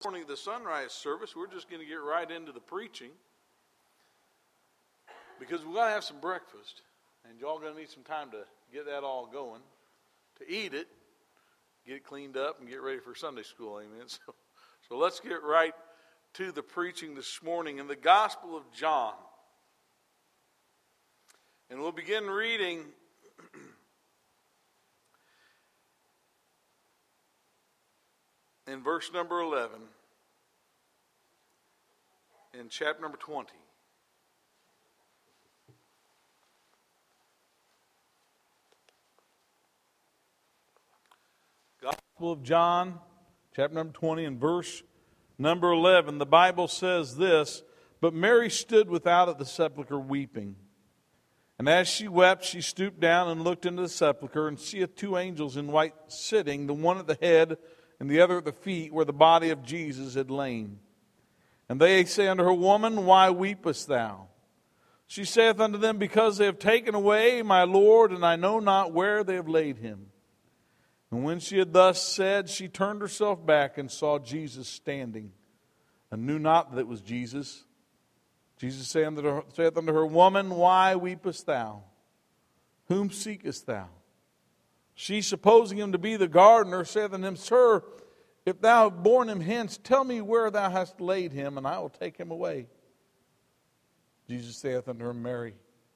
Morning of the sunrise service, we're just going to get right into the preaching because we've got to have some breakfast, and y'all going to need some time to get that all going, to eat it, get it cleaned up, and get ready for Sunday school. Amen. So let's get right to the preaching this morning in the Gospel of John, and we'll begin reading in verse number 11, in chapter number 20. Gospel of John, chapter number 20, and verse number 11. The Bible says this, "But Mary stood without at the sepulchre weeping. And as she wept, she stooped down and looked into the sepulchre, and seeth two angels in white sitting, the one at the head and the other at the feet, where the body of Jesus had lain. And they say unto her, Woman, why weepest thou? She saith unto them, Because they have taken away my Lord, and I know not where they have laid him. And when she had thus said, she turned herself back and saw Jesus standing, and knew not that it was Jesus. Jesus saith unto her, Woman, why weepest thou? Whom seekest thou? She, supposing him to be the gardener, saith unto him, Sir, if thou have borne him hence, tell me where thou hast laid him, and I will take him away. Jesus saith unto her, Mary.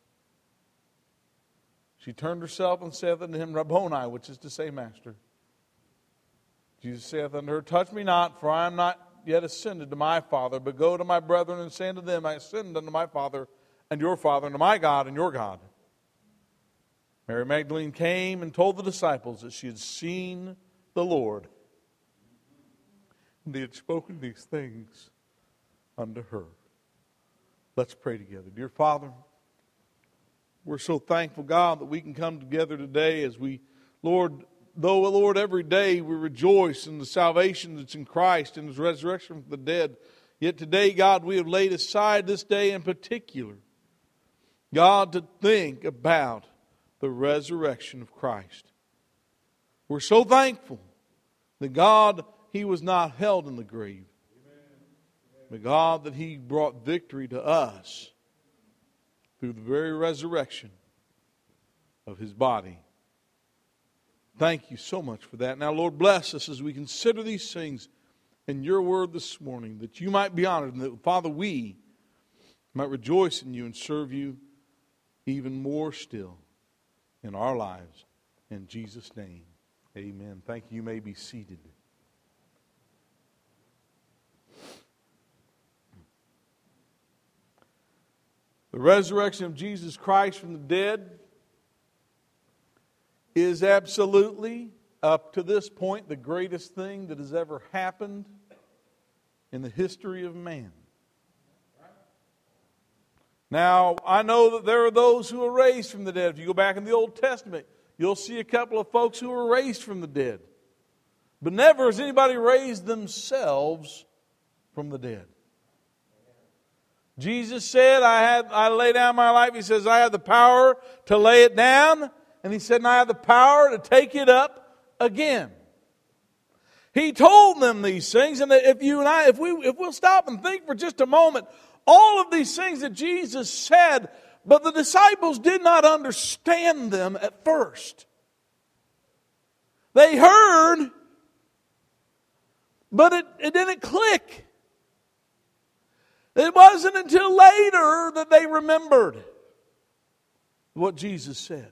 She turned herself and saith unto him, Rabboni, which is to say, Master. Jesus saith unto her, Touch me not, for I am not yet ascended to my Father, but go to my brethren and say unto them, I ascend unto my Father and your Father, and to my God and your God. Mary Magdalene came and told the disciples that she had seen the Lord, and he had spoken these things unto her." Let's pray together. Dear Father, we're so thankful, God, that we can come together today as we, Lord, every day we rejoice in the salvation that's in Christ and His resurrection from the dead. Yet today, God, we have laid aside this day in particular, God, to think about the resurrection of Christ. We're so thankful that God, He was not held in the grave, but God, that He brought victory to us through the very resurrection of His body. Thank you so much for that. Now, Lord, bless us as we consider these things in your word this morning, that you might be honored, and that, Father, we might rejoice in you and serve you even more still in our lives. In Jesus' name, amen. Thank you. You may be seated. The resurrection of Jesus Christ from the dead is absolutely, up to this point, the greatest thing that has ever happened in the history of man. Now, I know that there are those who are raised from the dead. If you go back in the Old Testament, you'll see a couple of folks who were raised from the dead. But never has anybody raised themselves from the dead. Jesus said, I lay down my life. He says, I have the power to lay it down. And He said, and I have the power to take it up again. He told them these things. And that if we'll stop and think for just a moment, all of these things that Jesus said, but the disciples did not understand them at first. They heard, but it didn't click. It wasn't until later that they remembered what Jesus said.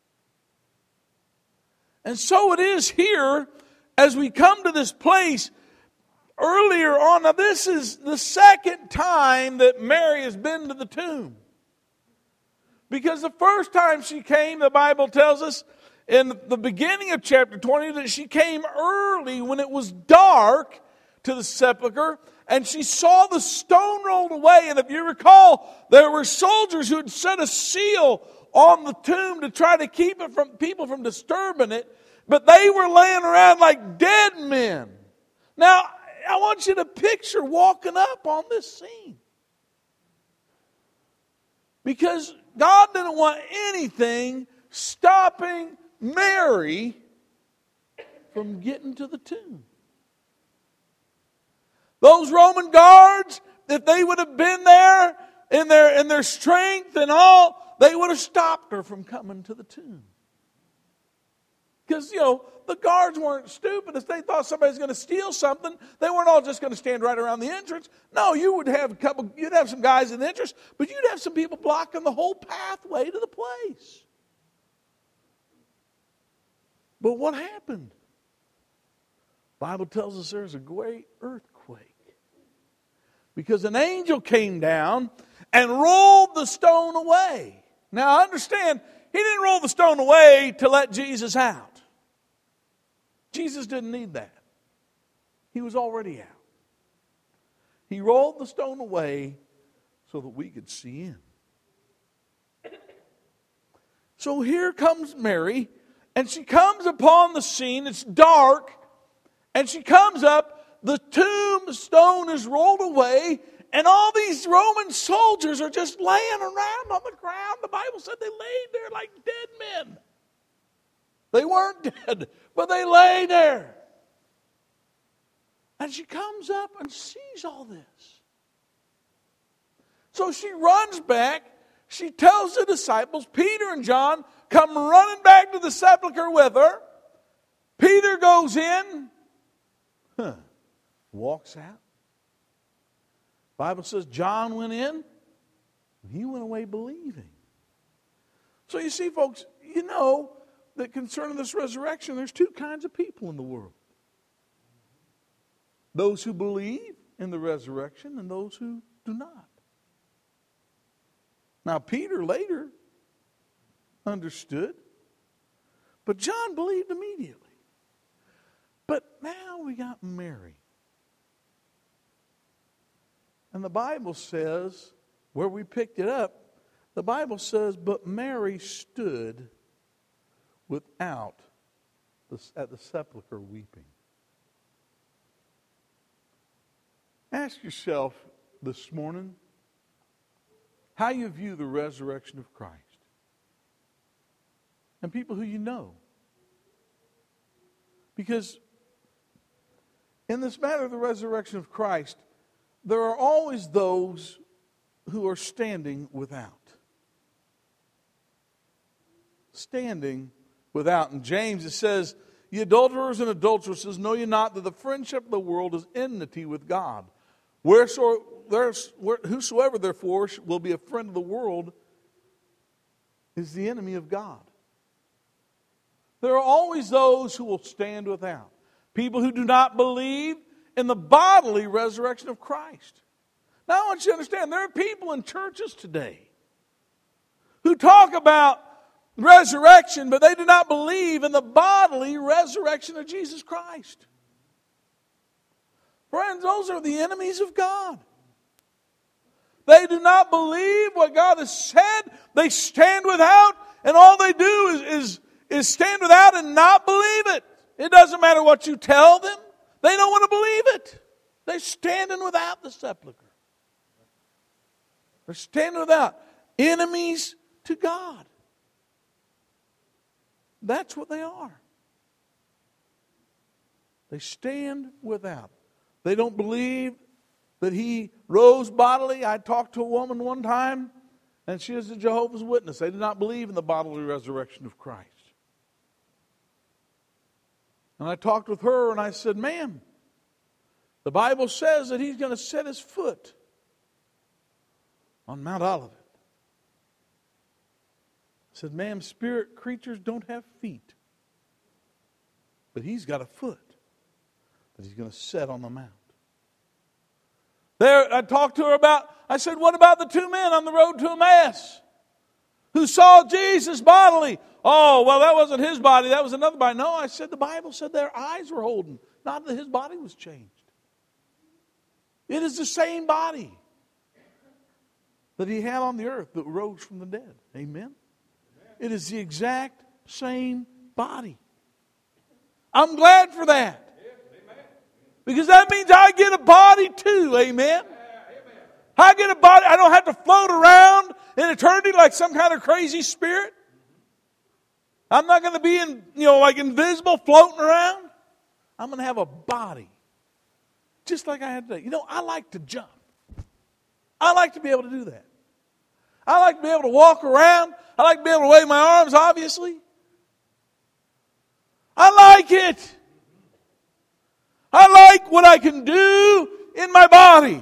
And so it is here as we come to this place earlier on. Now, this is the second time that Mary has been to the tomb. Because the first time she came, the Bible tells us in the beginning of chapter 20 that she came early when it was dark to the sepulchre, and she saw the stone rolled away. And if you recall, there were soldiers who had set a seal on the tomb to try to keep it from people from disturbing it, but they were laying around like dead men. Now, I want you to picture walking up on this scene. Because God didn't want anything stopping Mary from getting to the tomb. Those Roman guards, if they would have been there in their strength and all, they would have stopped her from coming to the tomb. Because, the guards weren't stupid. If they thought somebody was going to steal something, they weren't all just going to stand right around the entrance. No, you'd have some guys in the entrance, but you'd have some people blocking the whole pathway to the place. But what happened? The Bible tells us there's a great earthquake. Because an angel came down and rolled the stone away. Now, understand, he didn't roll the stone away to let Jesus out. Jesus didn't need that. He was already out. He rolled the stone away so that we could see in. So here comes Mary, and she comes upon the scene. It's dark, and she comes up. The tombstone is rolled away, and all these Roman soldiers are just laying around on the ground. The Bible said they laid there like dead men. They weren't dead, but they lay there. And she comes up and sees all this. So she runs back. She tells the disciples, Peter and John, come running back to the sepulcher with her. Peter goes in, walks out. The Bible says John went in, and he went away believing. So you see, folks, that concerning this resurrection, there's two kinds of people in the world. Those who believe in the resurrection and those who do not. Now, Peter later understood, but John believed immediately. But now we got Mary. And the Bible says, where we picked it up, the Bible says, but Mary stood without at the sepulcher weeping. Ask yourself this morning how you view the resurrection of Christ. And people who you know. Because in this matter of the resurrection of Christ, there are always those who are standing without. Standing without. In James it says, ye adulterers and adulteresses, know ye not that the friendship of the world is enmity with God? Whosoever therefore will be a friend of the world is the enemy of God. There are always those who will stand without. People who do not believe in the bodily resurrection of Christ. Now I want you to understand, there are people in churches today who talk about resurrection, but they do not believe in the bodily resurrection of Jesus Christ. Friends, those are the enemies of God. They do not believe what God has said. They stand without, and all they do is stand without and not believe it. It doesn't matter what you tell them. They don't want to believe it. They're standing without the sepulcher. They're standing without. Enemies to God. That's what they are. They stand without. They don't believe that He rose bodily. I talked to a woman one time, and she is a Jehovah's Witness. They do not believe in the bodily resurrection of Christ. And I talked with her, and I said, ma'am, the Bible says that He's going to set His foot on Mount Olivet. I said, ma'am, spirit creatures don't have feet. But He's got a foot that He's going to set on the mount. There, I talked to her about, I said, what about the two men on the road to Emmaus who saw Jesus bodily? Oh, well, that wasn't his body, that was another body. No, I said, the Bible said their eyes were holden, not that his body was changed. It is the same body that He had on the earth that rose from the dead. Amen? It is the exact same body. I'm glad for that. Because that means I get a body too. Amen? I get a body. I don't have to float around in eternity like some kind of crazy spirit. I'm not going to be like invisible floating around. I'm going to have a body. Just like I had today. You know, I like to jump. I like to be able to do that. I like to be able to walk around. I like to be able to wave my arms, obviously. I like it. I like what I can do in my body.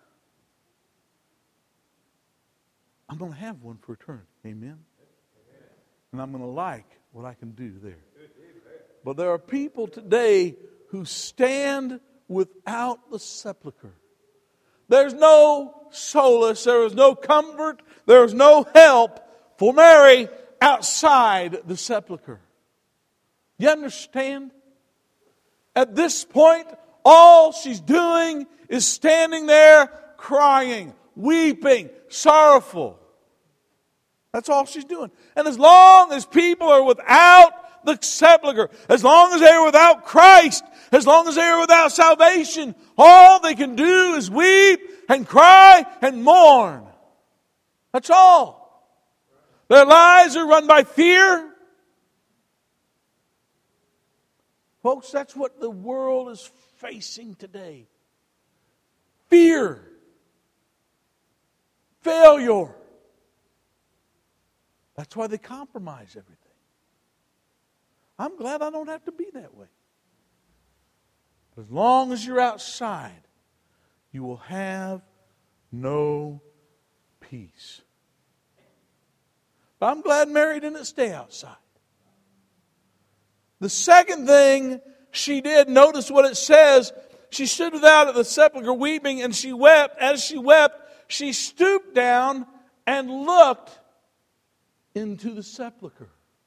I'm going to have one for eternity. Amen? And I'm going to like what I can do there. But there are people today who stand without the sepulcher. There's no solace, there is no comfort, there is no help for Mary outside the sepulcher. You understand? At this point, all she's doing is standing there crying, weeping, sorrowful. That's all she's doing. And as long as people are without the sepulcher, as long as they are without Christ, as long as they are without salvation, all they can do is weep and cry and mourn. That's all. Their lives are run by fear. Folks, that's what the world is facing today. Fear. Failure. That's why they compromise everything. I'm glad I don't have to be that way. But as long as you're outside, you will have no peace. But I'm glad Mary didn't stay outside. The second thing she did, notice what it says. She stood without at the sepulchre weeping, and she wept. As she wept, she stooped down and looked into the sepulchre.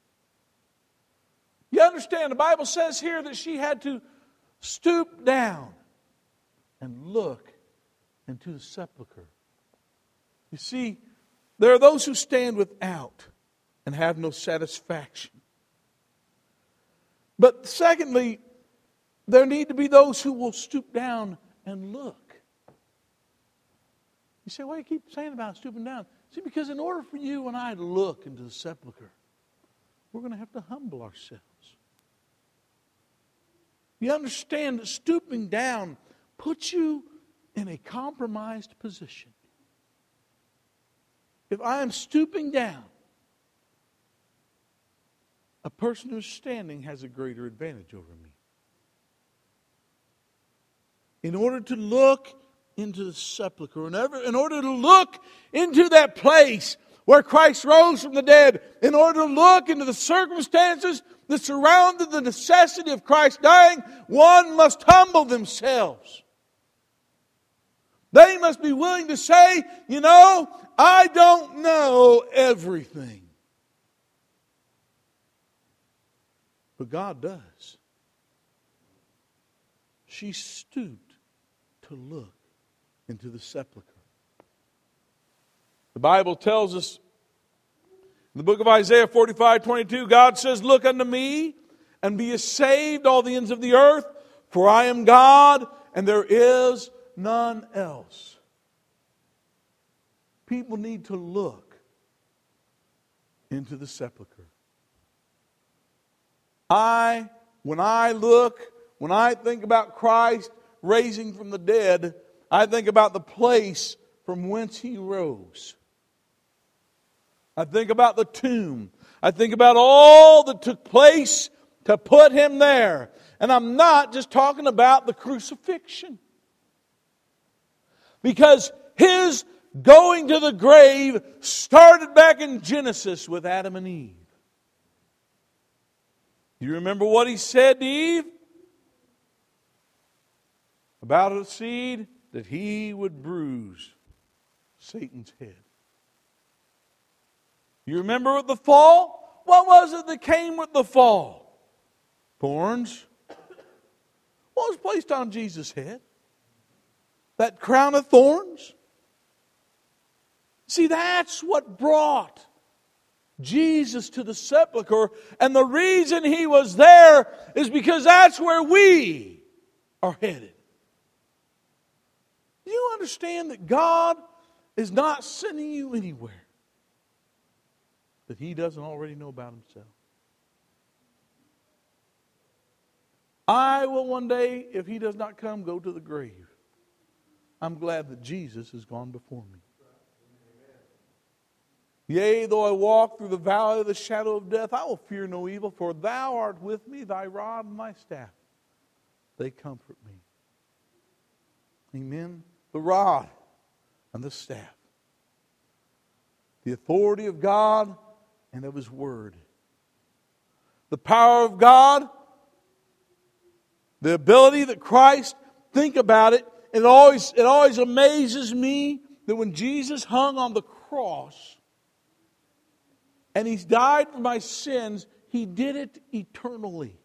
You understand, the Bible says here that she had to stoop down and look into the sepulchre. You see, there are those who stand without and have no satisfaction. But secondly, there need to be those who will stoop down and look. You say, why do you keep saying about stooping down? See, because in order for you and I to look into the sepulchre, we're going to have to humble ourselves. You understand that stooping down puts you in a compromised position. If I am stooping down, a person who's standing has a greater advantage over me. In order to look into the sepulchre, in order to look into that place where Christ rose from the dead, in order to look into the circumstances that surrounded the necessity of Christ dying, one must humble themselves. They must be willing to say, you know, I don't know everything. But God does. She stooped to look into the sepulchre. The Bible tells us in the book of Isaiah 45:22, God says, look unto me and be ye saved, all the ends of the earth, for I am God and there is none else. People need to look into the sepulchre. When I think about Christ raising from the dead, I think about the place from whence He rose. I think about the tomb. I think about all that took place to put Him there. And I'm not just talking about the crucifixion. Because His going to the grave started back in Genesis with Adam and Eve. You remember what He said to Eve? About a seed that He would bruise Satan's head. You remember with the fall? What was it that came with the fall? Thorns. What was placed on Jesus' head? That crown of thorns? See, that's what brought Jesus to the sepulchre. And the reason He was there is because that's where we are headed. Do you understand that God is not sending you anywhere that He doesn't already know about Himself? I will one day, if He does not come, go to the grave. I'm glad that Jesus has gone before me. Yea, though I walk through the valley of the shadow of death, I will fear no evil, for thou art with me, thy rod and thy staff, they comfort me. Amen. The rod and the staff. The authority of God and of His Word. The power of God. The ability that Christ, think about it, it always amazes me that when Jesus hung on the cross and He's died for my sins, He did it eternally.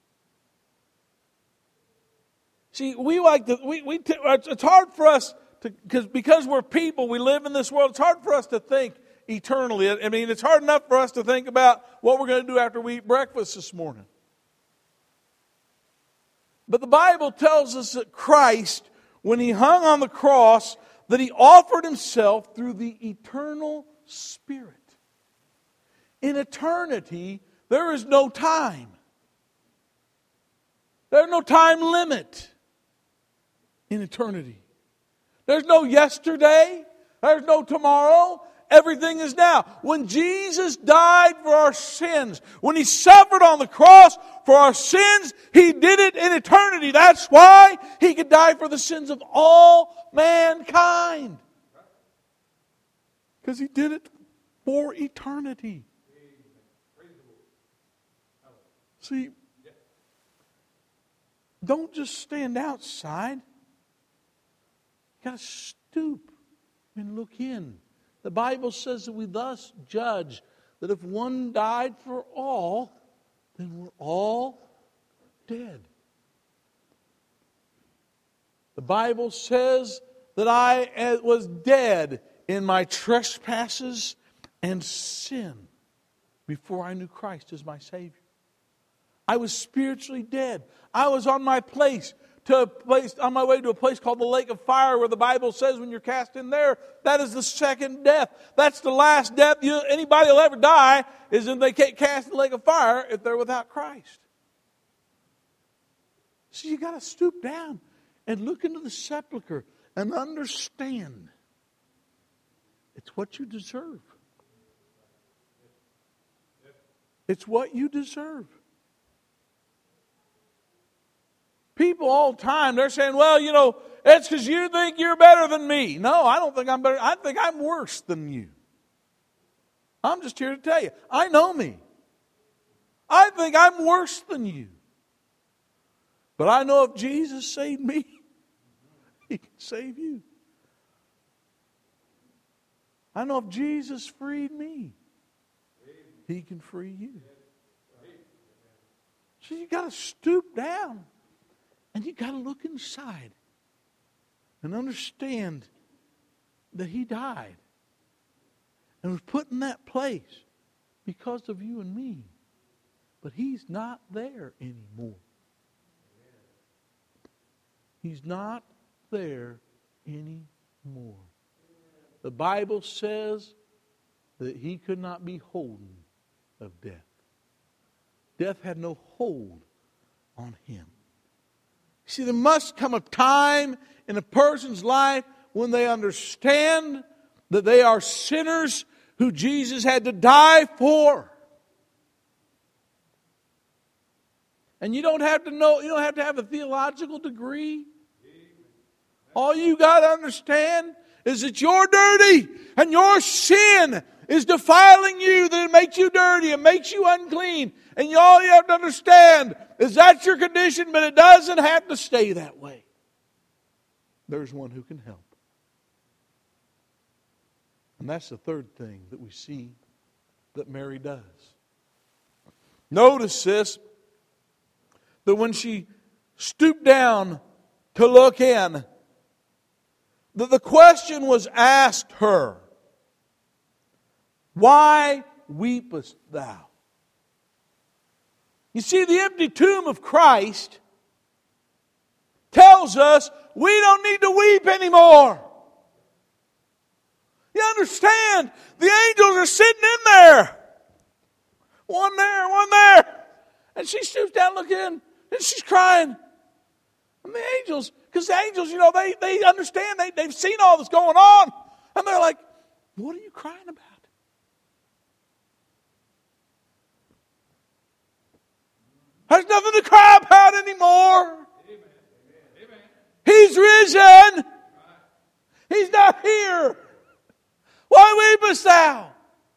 See, it's hard for us to, because we're people, we live in this world, it's hard for us to think eternally. I mean, it's hard enough for us to think about what we're going to do after we eat breakfast this morning. But the Bible tells us that Christ, when He hung on the cross, that He offered Himself through the eternal Spirit. In eternity, there is no time. There's no time limit in eternity. There's no yesterday. There's no tomorrow. Everything is now. When Jesus died for our sins, when He suffered on the cross for our sins, He did it in eternity. That's why He could die for the sins of all mankind. Because He did it for eternity. See, don't just stand outside. You got to stoop and look in. The Bible says that we thus judge that if one died for all, then we're all dead. The Bible says that I was dead in my trespasses and sin before I knew Christ as my Savior. I was spiritually dead. I was on my way to a place called the lake of fire, where the Bible says when you're cast in there, that is the second death. That's the last death anybody will ever die, is if they get cast in the lake of fire if they're without Christ. So you got to stoop down and look into the sepulcher and understand it's what you deserve. It's what you deserve. People all the time, they're saying, well, it's because you think you're better than me. No, I don't think I'm better. I think I'm worse than you. I'm just here to tell you, I know me. I think I'm worse than you. But I know if Jesus saved me, He can save you. I know if Jesus freed me, He can free you. So you got to stoop down. And you got to look inside and understand that He died and was put in that place because of you and me. But He's not there anymore. He's not there anymore. The Bible says that He could not be holden of death. Death had no hold on Him. See, there must come a time in a person's life when they understand that they are sinners who Jesus had to die for. And you don't have to have a theological degree. All you got to understand is that you're dirty and your sin is defiling you, that it makes you dirty, it makes you unclean. And all you have to understand is that's your condition, but it doesn't have to stay that way. There's one who can help. And that's the third thing that we see that Mary does. Notice this, that when she stooped down to look in, that the question was asked her, why weepest thou? You see, the empty tomb of Christ tells us we don't need to weep anymore. You understand? The angels are sitting in there. One there, one there. And she stoops down looking, and she's crying. And the angels Because the angels, they understand. They've seen all this going on. And they're like, what are you crying about? There's nothing to cry about anymore. Amen. He's risen. He's not here. Why weepest thou?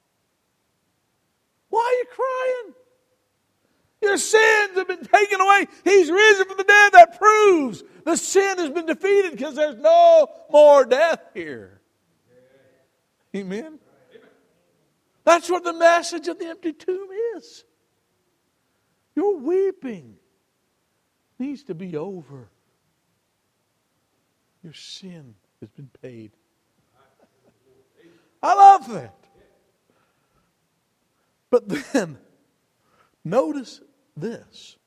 Why are you crying? Your sins have been taken away. He's risen from the dead. That proves the sin has been defeated because there's no more death here. Amen? That's what the message of the empty tomb is. Your weeping needs to be over. Your sin has been paid. I love that. But then, notice this.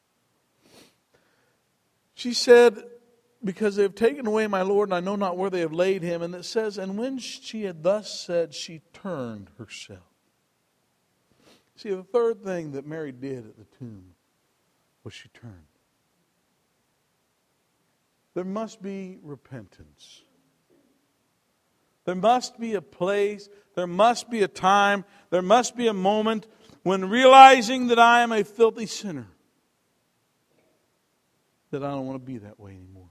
She said, because they have taken away my Lord, and I know not where they have laid him. And it says, and when she had thus said, she turned herself. See, the third thing that Mary did at the tomb was she turned. There must be repentance. There must be a place, there must be a time, there must be a moment when realizing that I am a filthy sinner, that I don't want to be that way anymore.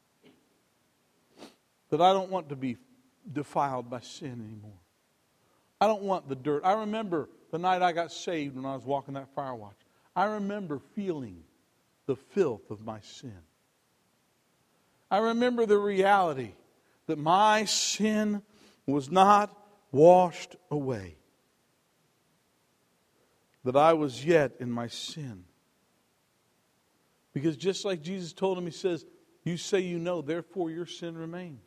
That I don't want to be defiled by sin anymore. I don't want the dirt. I remember the night I got saved when I was walking that fire watch. I remember feeling the filth of my sin. I remember the reality that my sin was not washed away. That I was yet in my sin. Because just like Jesus told him, he says, you say you know, therefore your sin remains.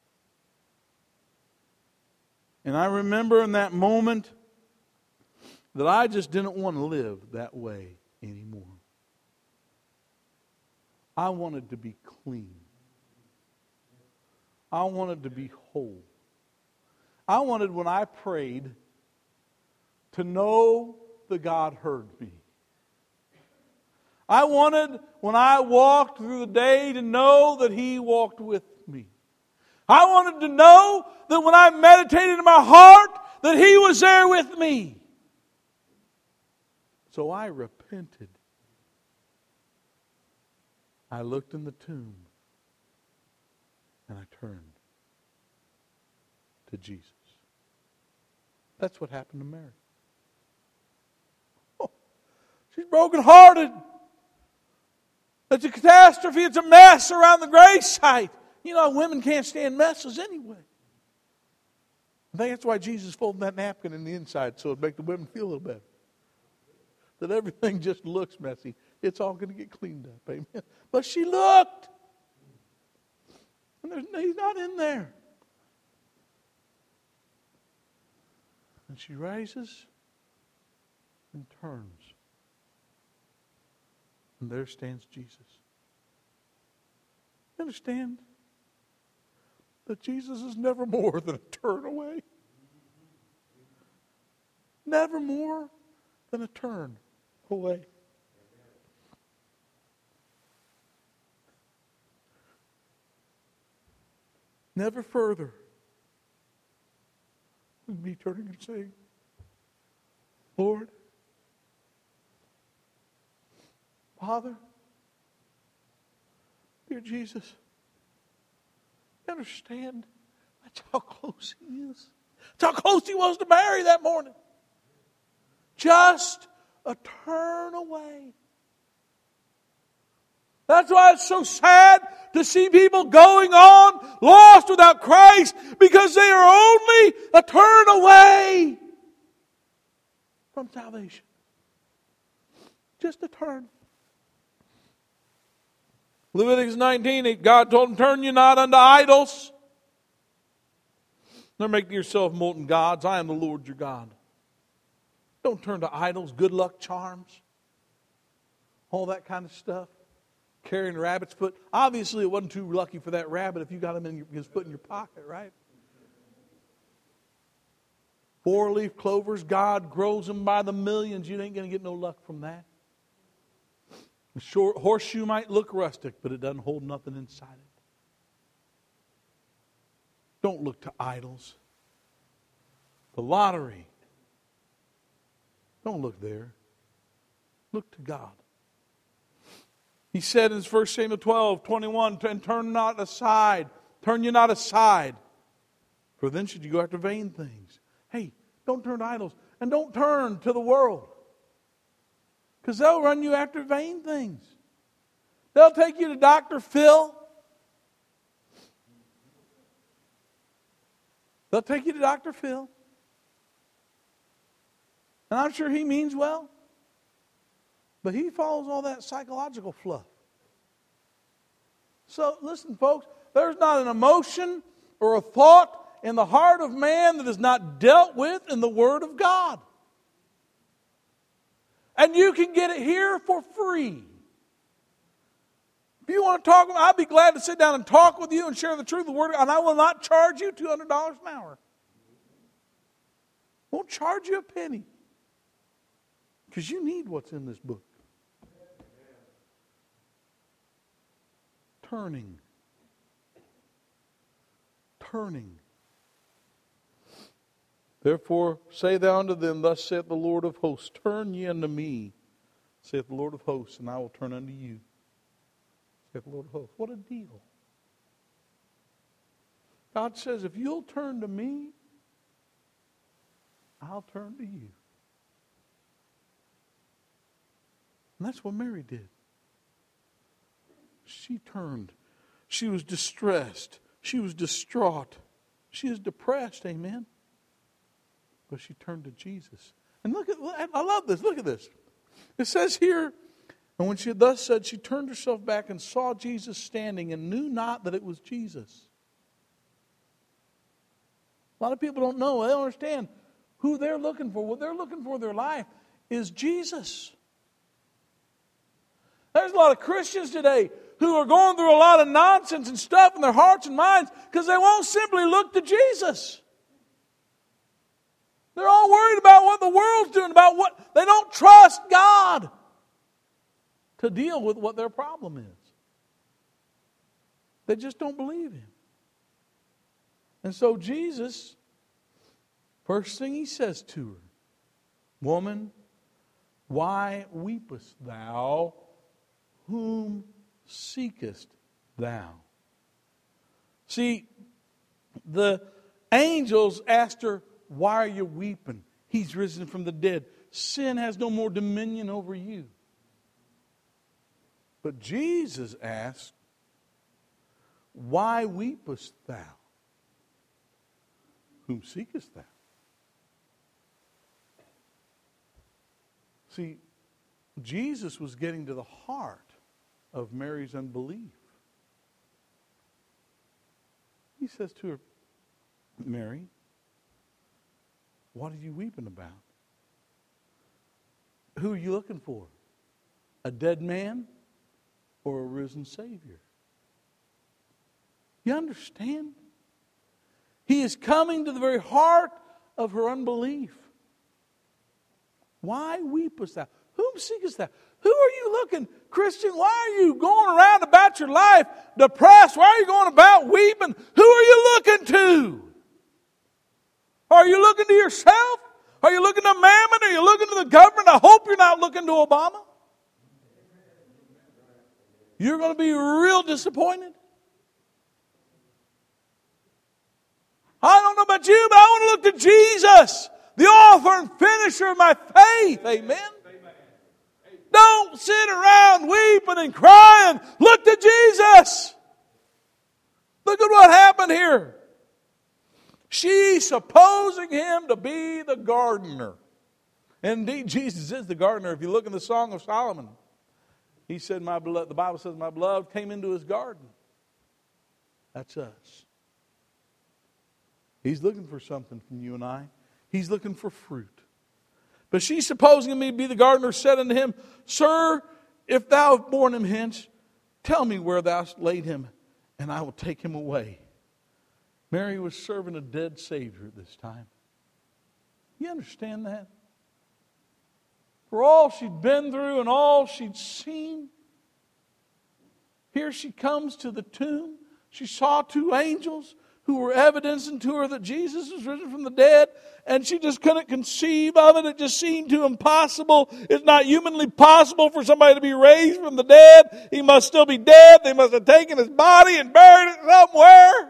And I remember in that moment that I just didn't want to live that way anymore. I wanted to be clean. I wanted to be whole. I wanted, when I prayed, to know that God heard me. I wanted, when I walked through the day, to know that He walked with me. I wanted to know that when I meditated in my heart, that He was there with me. So I repented. I looked in the tomb. And I turned to Jesus. That's what happened to Mary. Oh, she's brokenhearted. It's a catastrophe. It's a mess around the gravesite. You know, women can't stand messes anyway. I think that's why Jesus folded that napkin in the inside, so it'd make the women feel a little better. That everything just looks messy. It's all going to get cleaned up. Amen. But she looked. And He's not in there. And she rises and turns. And there stands Jesus. You understand that Jesus is never more than a turn away? Never more than a turn away. Never further than me turning and saying, Lord, Father, dear Jesus, you understand? That's how close He is. That's how close He was to Mary that morning. Just a turn away. That's why it's so sad to see people going on lost without Christ, because they are only a turn away from salvation. Just a turn. Leviticus 19, God told him, turn you not unto idols, nor make to yourself molten gods. I am the Lord your God. Don't turn to idols, good luck charms, all that kind of stuff. Carrying a rabbit's foot. Obviously, it wasn't too lucky for that rabbit if you got him in his foot in your pocket, right? 4-leaf clovers, God grows them by the millions. You ain't going to get no luck from that. A short horseshoe might look rustic, but it doesn't hold nothing inside it. Don't look to idols. The lottery. Don't look there. Look to God. He said in 1 Samuel 12:21, and turn not aside. Turn you not aside. For then should you go after vain things. Hey, don't turn to idols. And don't turn to the world. Because they'll run you after vain things. They'll take you to Dr. Phil. They'll take you to Dr. Phil. And I'm sure he means well. But he follows all that psychological fluff. So listen, folks, there's not an emotion or a thought in the heart of man that is not dealt with in the Word of God. And you can get it here for free. If you want to talk, I'd be glad to sit down and talk with you and share the truth of the Word, and I will not charge you $200 an hour. Won't charge you a penny. Because you need what's in this book. Turning. Therefore, say thou unto them, thus saith the Lord of hosts, turn ye unto me, saith the Lord of hosts, and I will turn unto you, saith the Lord of hosts. What a deal. God says, if you'll turn to me, I'll turn to you. And that's what Mary did. She turned. She was distressed. She was distraught. She is depressed, amen. But she turned to Jesus. And look at, I love this, look at this. It says here, and when she had thus said, she turned herself back and saw Jesus standing and knew not that it was Jesus. A lot of people don't know, they don't understand who they're looking for. What they're looking for in their life is Jesus. There's a lot of Christians today who are going through a lot of nonsense and stuff in their hearts and minds because they won't simply look to Jesus. They're all worried about what the world's doing, about what they don't trust God to deal with what their problem is. They just don't believe Him. And so Jesus, first thing He says to her, woman, why weepest thou? Whom seekest thou? See, the angels asked her, why are you weeping? He's risen from the dead. Sin has no more dominion over you. But Jesus asked, why weepest thou? Whom seekest thou? See, Jesus was getting to the heart of Mary's unbelief. He says to her, Mary, what are you weeping about? Who are you looking for? A dead man or a risen Savior? You understand? He is coming to the very heart of her unbelief. Why weepest thou? Whom seekest thou? Who are you looking? Christian, why are you going around about your life depressed? Why are you going about weeping? Who are you looking to? Are you looking to yourself? Are you looking to mammon? Are you looking to the government? I hope you're not looking to Obama. You're going to be real disappointed. I don't know about you, but I want to look to Jesus, the author and finisher of my faith. Amen. Don't sit around weeping and crying. Look to Jesus. Look at what happened here. She supposing him to be the gardener. Indeed, Jesus is the gardener. If you look in the Song of Solomon, he said, "My beloved," the Bible says, "My beloved came into his garden." That's us. He's looking for something from you and I. He's looking for fruit. But she, supposing me to be the gardener, said unto him, "Sir, if thou have borne him hence, tell me where thou hast laid him, and I will take him away." Mary was serving a dead Savior at this time. You understand that? For all she'd been through and all she'd seen, here she comes to the tomb. She saw two angels who were evidencing to her that Jesus was risen from the dead, and she just couldn't conceive of it. It just seemed too impossible. It's not humanly possible for somebody to be raised from the dead. He must still be dead. They must have taken his body and buried it somewhere.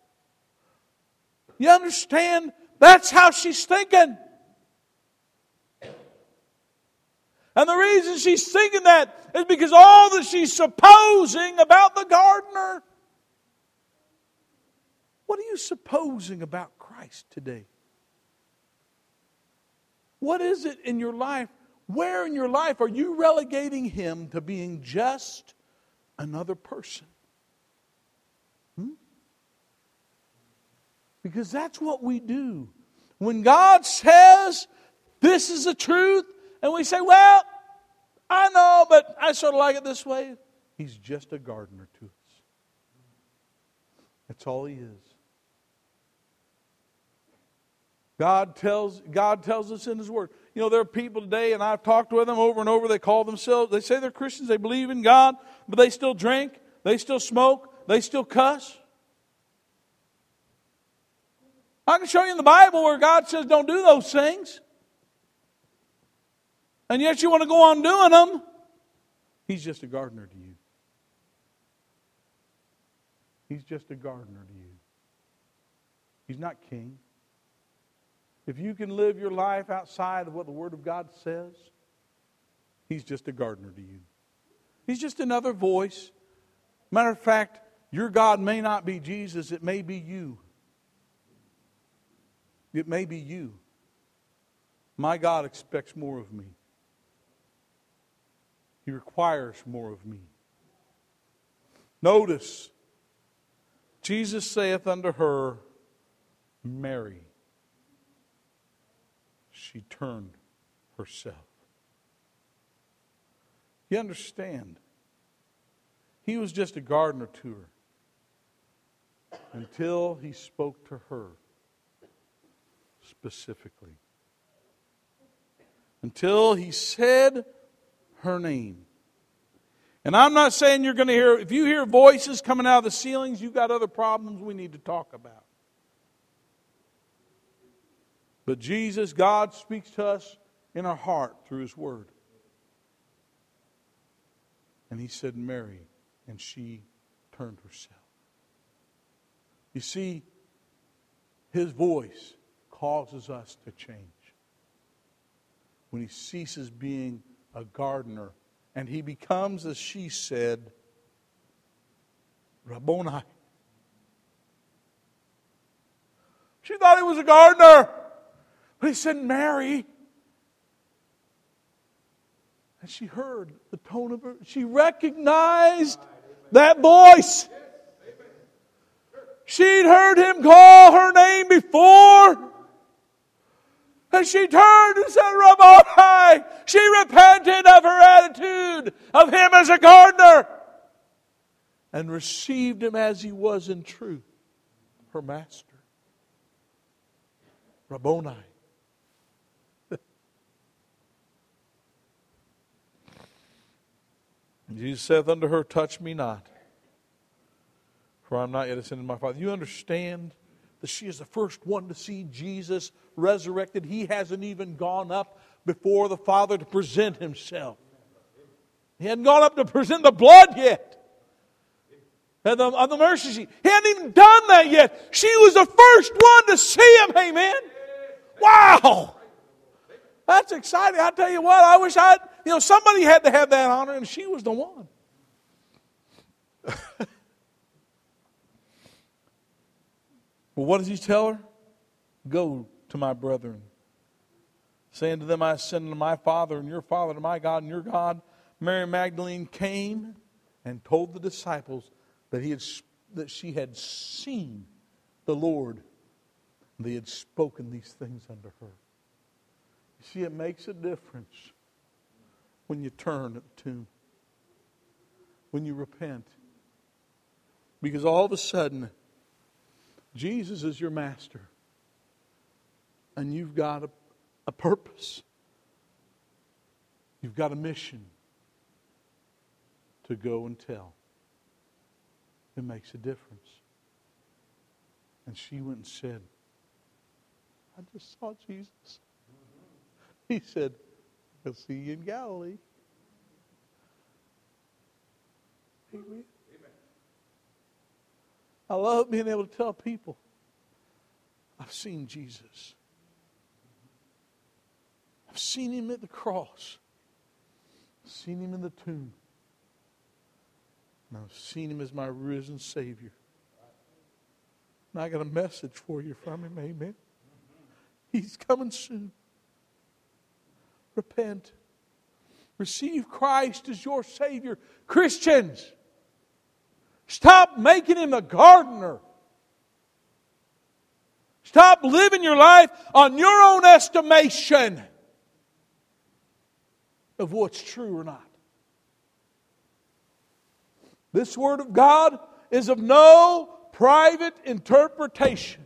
You understand? That's how she's thinking. And the reason she's thinking that is because all that she's supposing about the gardener. What are you supposing about Christ today? What is it in your life? Where in your life are you relegating Him to being just another person? Because that's what we do. When God says, this is the truth, and we say, well, I know, but I sort of like it this way. He's just a gardener to us. That's all He is. God tells us in His Word. You know, there are people today, and I've talked with them over and over, they say they're Christians, they believe in God, but they still drink, they still smoke, they still cuss. I can show you in the Bible where God says don't do those things. And yet you want to go on doing them. He's just a gardener to you. He's just a gardener to you. He's not king. If you can live your life outside of what the Word of God says, He's just a gardener to you. He's just another voice. Matter of fact, your God may not be Jesus, it may be you. It may be you. My God expects more of me. He requires more of me. Notice, Jesus saith unto her, Mary. She turned herself. You understand? He was just a gardener to her until He spoke to her specifically. Until He said her name. And I'm not saying you're going to hear, if you hear voices coming out of the ceilings, you've got other problems we need to talk about. But Jesus, God speaks to us in our heart through His Word. And He said, Mary, and she turned herself. You see, His voice causes us to change. When He ceases being a gardener and He becomes, as she said, Rabboni. She thought He was a gardener. But He said, Mary. And she heard the tone of her. She recognized that voice. She'd heard Him call her name before. And she turned and said, Rabboni. She repented of her attitude of Him as a gardener. And received Him as He was in truth. Her master. Rabboni. Jesus saith unto her, touch me not, for I am not yet ascended to my Father. You understand that she is the first one to see Jesus resurrected. He hasn't even gone up before the Father to present Himself. He hadn't gone up to present the blood yet. On the mercy seat. He hadn't even done that yet. She was the first one to see Him. Amen. Wow. That's exciting. I tell you what, I wish somebody had to have that honor, and she was the one. Well, what does He tell her? Go to my brethren, saying to them, I ascend to my Father and your Father, to my God and your God. Mary Magdalene came and told the disciples that she had seen the Lord. They had spoken these things unto her. You see, it makes a difference when you turn at the tomb, when you repent. Because all of a sudden, Jesus is your master. And you've got a purpose. You've got a mission to go and tell. It makes a difference. And she went and said, I just saw Jesus. He said, I'll see you in Galilee. Amen. I love being able to tell people, I've seen Jesus. I've seen Him at the cross. I've seen Him in the tomb. And I've seen Him as my risen Savior. And I got a message for you from Him. Amen. He's coming soon. Repent. Receive Christ as your Savior. Christians, stop making Him a gardener. Stop living your life on your own estimation of what's true or not. This Word of God is of no private interpretation.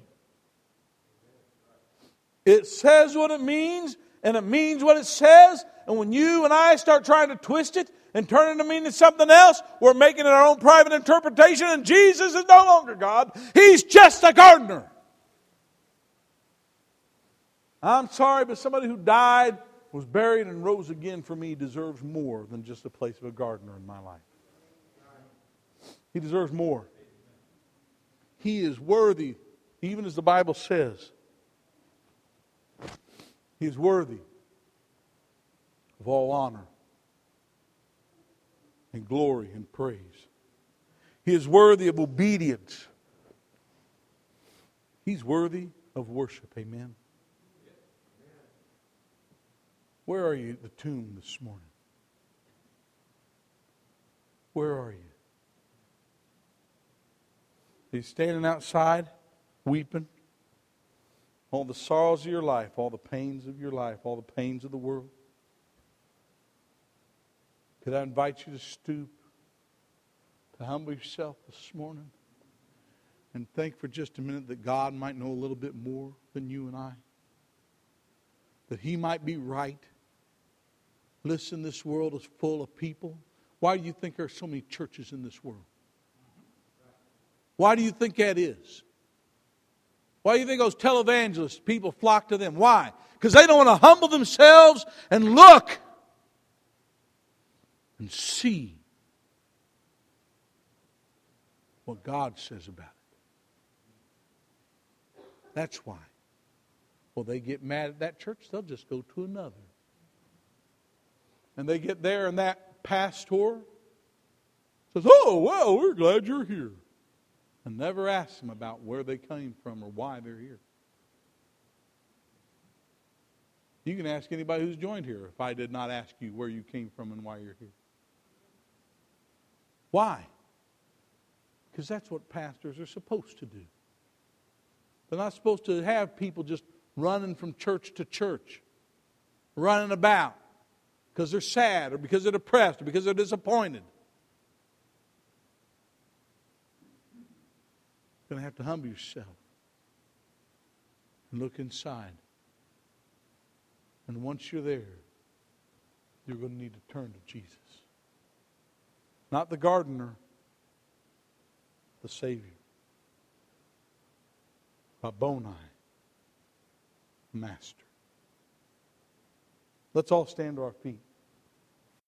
It says what it means, and it means what it says. And when you and I start trying to twist it and turn it to mean something else, we're making it our own private interpretation, and Jesus is no longer God. He's just a gardener. I'm sorry, but somebody who died, was buried, and rose again for me deserves more than just a place of a gardener in my life. He deserves more. He is worthy, even as the Bible says. He is worthy of all honor and glory and praise. He is worthy of obedience. He's worthy of worship. Amen. Where are you at the tomb this morning? Where are you? Are you standing outside, weeping? All the sorrows of your life, all the pains of your life, all the pains of the world. Could I invite you to stoop, to humble yourself this morning, and think for just a minute that God might know a little bit more than you and I? That He might be right. Listen, this world is full of people. Why do you think there are so many churches in this world? Why do you think that is? Why do you think those televangelists, people flock to them? Why? Because they don't want to humble themselves and look and see what God says about it. That's why. Well, they get mad at that church, they'll just go to another. And they get there and that pastor says, oh, well, we're glad you're here. And never ask them about where they came from or why they're here. You can ask anybody who's joined here if I did not ask you where you came from and why you're here. Why? Because that's what pastors are supposed to do. They're not supposed to have people just running from church to church, running about because they're sad or because they're depressed or because they're disappointed. You're going to have to humble yourself and look inside. And once you're there, you're going to need to turn to Jesus. Not the gardener, the Savior. Rabboni, Master. Let's all stand to our feet.